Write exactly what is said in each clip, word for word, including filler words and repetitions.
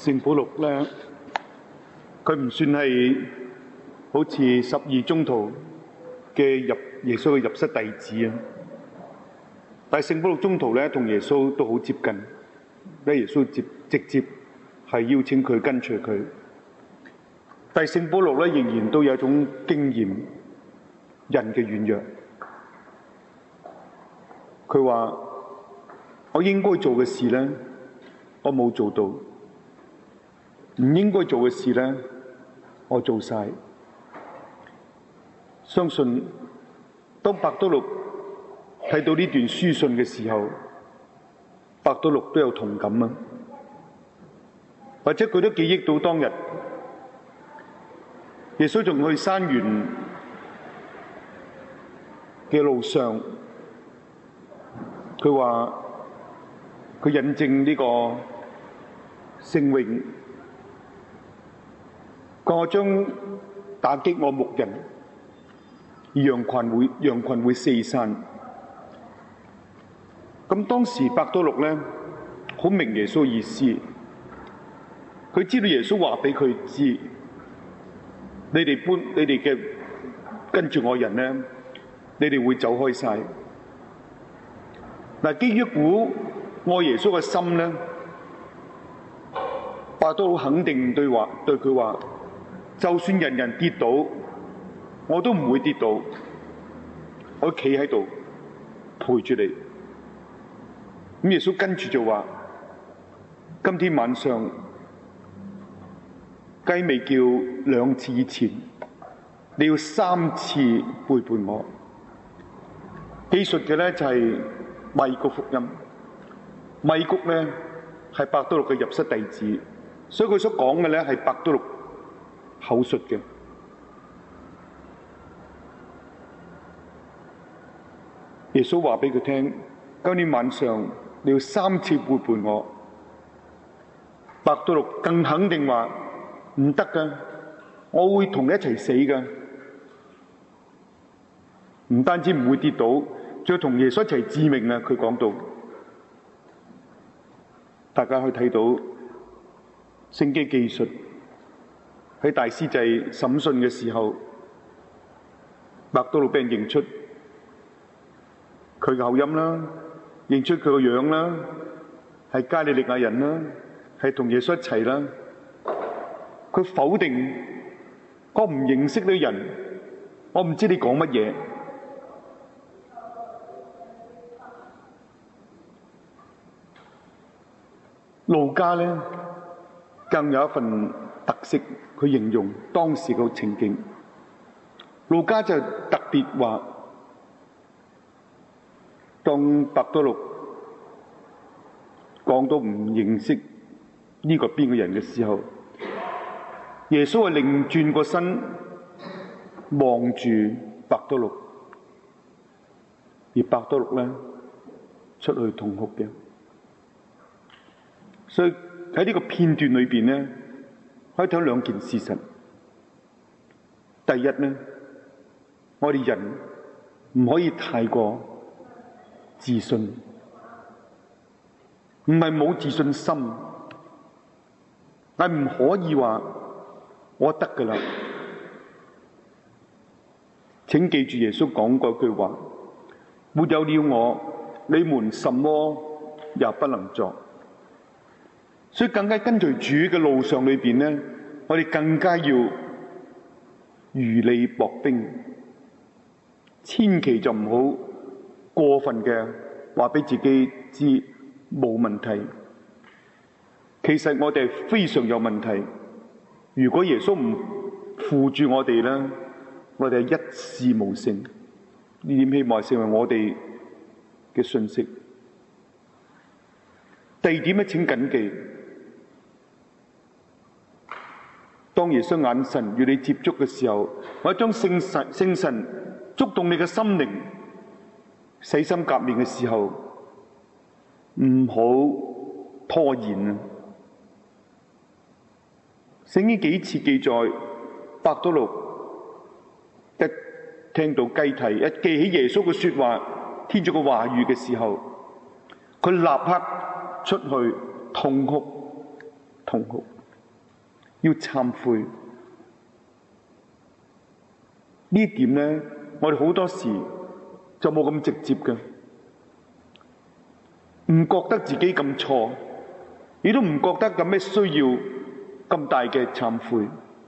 聖保祿咧，佢唔算係好似十二宗徒嘅入耶穌嘅入室弟子啊，但係聖保祿宗徒咧同耶穌都好接近，俾耶穌接直接係邀請佢跟隨佢。但係聖保祿咧仍然都有一種經驗人嘅軟弱，佢話我應該做嘅事咧，我冇做到。唔應該做嘅事咧，我做晒。相信當伯多祿睇到呢段書信嘅時候，伯多祿都有同感啊。或者佢都記憶到當日耶穌仲去山園嘅路上，佢話佢引證呢個聖詠。我將打擊我牧人，羊群會羊群會四散。咁當時伯多祿咧好明耶穌意思，佢知道耶穌話俾佢知，你哋搬你哋嘅跟住我人咧，你哋會走開晒。嗱，基於一股愛耶穌嘅心咧，伯多祿肯定對話對佢話。就算人人跌倒，我都唔會跌倒，我企喺度陪住你。咁耶穌跟住就話：今天晚上雞未叫兩次以前，你要三次背叛我。記述嘅咧就係米谷福音，米谷咧係伯多祿嘅入室弟子，所以佢所講嘅咧係伯多祿口述嘅。耶穌話俾佢聽：今天晚上你要三次背叛我。伯多祿更肯定話：唔得噶，我會同你一齊死噶。唔單止唔會跌倒，仲要同耶穌一齊致命啊！佢講到，大家可以睇到聖經記述。喺大司祭審訊嘅時候，伯多祿俾人認出佢嘅口音啦，認出佢個樣啦，係加利利亞人啦，係同耶穌一齊啦。佢否定：我唔認識呢個人，我唔知你講乜嘢。路加咧更有一份特色，佢形容當時個情景。路加就特別話，當伯多祿講到唔認識呢個邊個人嘅時候，耶穌係擰轉個身望住伯多祿，而伯多祿咧出去痛哭嘅。所以喺呢個片段裏邊咧，可以睇到兩件事實。第一咧，我哋人唔可以太過自信，唔係冇自信心，但唔可以話我得噶啦。請記住耶穌講過句話：沒有了我，你們什麼也不能做。所以更加跟隨主嘅路上裏邊咧，我哋更加要如履薄冰，千祈就唔好過分嘅話俾自己知冇問題。其實我哋非常有問題。如果耶穌唔扶住我哋咧，我哋係一事無成。呢點希望成為我哋嘅信息。第二點咧，請謹記。當耶穌眼神與你接觸嘅時候，或者將聖神聖神觸動你嘅心靈，洗心革面嘅時候，唔好拖延啊！聖經幾次記載，伯多祿一聽到雞啼，一記起耶穌嘅說話、天主嘅話語嘅時候，佢立刻出去痛哭痛哭。 要懺悔。呢點呢，我哋好多時就冇咁直接嘅，唔覺得自己咁錯，亦都唔覺得咁咩需要咁大嘅懺悔。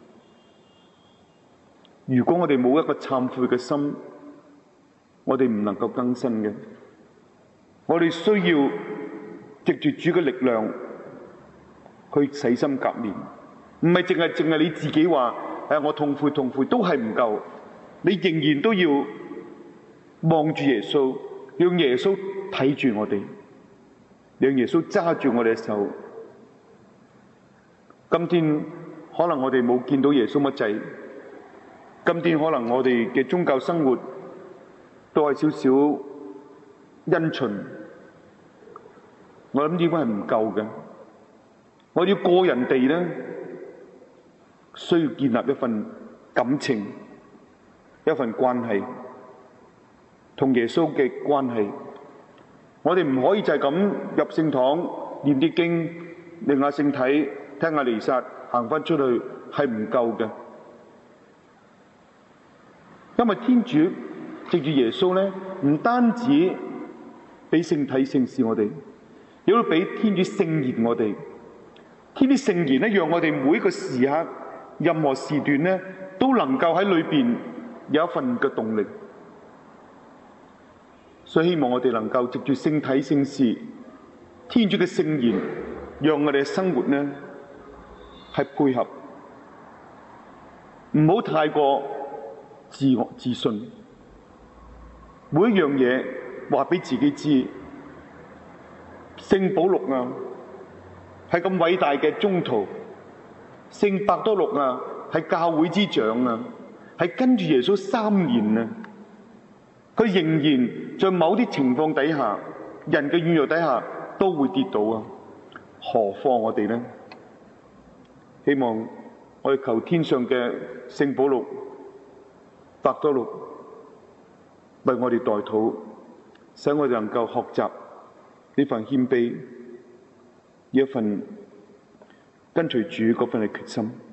如果我哋冇一個懺悔嘅心，我哋唔能夠更新嘅。我哋需要藉住主嘅力量去洗心革面，唔係淨係淨係你自己話誒，我痛悔痛悔都係唔夠，你仍然都要望住耶穌，讓耶穌睇住我哋，讓耶穌揸住我哋嘅手。今天可能我哋冇見到耶穌乜滯，今天可能我哋嘅宗教生活都係少少因循，我諗呢個係唔夠嘅。我要個人地咧，需要建立一份感情，一份關係，同耶穌嘅關係。我哋唔可以就係咁入聖堂念啲經，領下聖體，聽下彌撒，行翻出去係唔夠嘅。因為天主藉住耶穌咧，唔單止俾聖體聖事我哋，亦都俾天主聖言我哋。天主聖言咧，讓我哋每一個時刻、任何時段咧，都能夠喺裏邊有一份嘅動力。所以希望我哋能夠藉住聖體聖事、天主嘅聖言，讓我哋嘅生活咧係配合，唔好太過自我自信。每一樣嘢話俾自己知，聖保祿啊係咁偉大嘅宗徒，聖伯多祿啊係教會之長啊，係跟住耶穌三年啊，佢仍然在某啲情況底下，人嘅軟弱底下都會跌倒啊，何況我哋呢？希望我哋求天上嘅聖保祿、伯多祿為我哋代禱，使我哋能夠學習呢份謙卑，呢一份跟隨主嗰份嘅決心。